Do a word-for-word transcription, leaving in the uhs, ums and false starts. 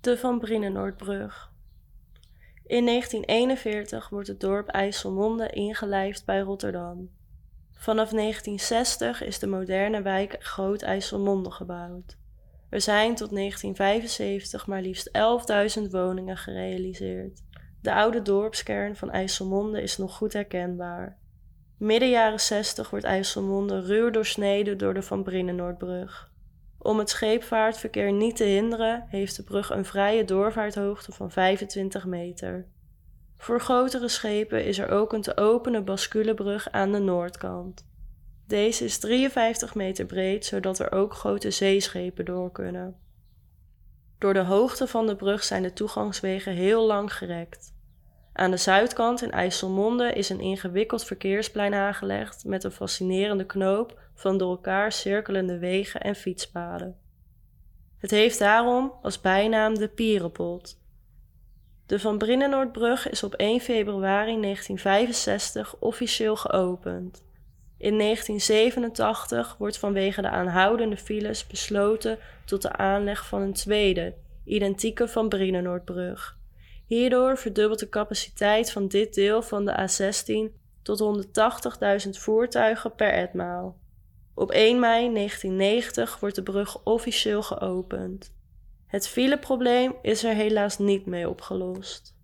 De Van Brienenoordbrug. In negentien eenenveertig wordt het dorp IJsselmonde ingelijfd bij Rotterdam. Vanaf negentien zestig is de moderne wijk Groot IJsselmonde gebouwd. Er zijn tot negentien vijfenzeventig maar liefst elfduizend woningen gerealiseerd. De oude dorpskern van IJsselmonde is nog goed herkenbaar. Midden jaren zestig wordt IJsselmonde ruw doorsneden door de Van Brienenoordbrug. Om het scheepvaartverkeer niet te hinderen, heeft de brug een vrije doorvaarthoogte van vijfentwintig meter. Voor grotere schepen is er ook een te openen basculebrug aan de noordkant. Deze is drieënvijftig meter breed, zodat er ook grote zeeschepen door kunnen. Door de hoogte van de brug zijn de toegangswegen heel lang gerekt. Aan de zuidkant in IJsselmonde is een ingewikkeld verkeersplein aangelegd met een fascinerende knoop van door elkaar cirkelende wegen en fietspaden. Het heeft daarom als bijnaam de Pierenpont. De Van Brienenoordbrug is op één februari negentien vijfenzestig officieel geopend. In negentien zevenentachtig wordt vanwege de aanhoudende files besloten tot de aanleg van een tweede, identieke Van Brienenoordbrug. Hierdoor verdubbelt de capaciteit van dit deel van de A zestien tot honderdtachtigduizend voertuigen per etmaal. Op één mei negentien negentig wordt de brug officieel geopend. Het fileprobleem is er helaas niet mee opgelost.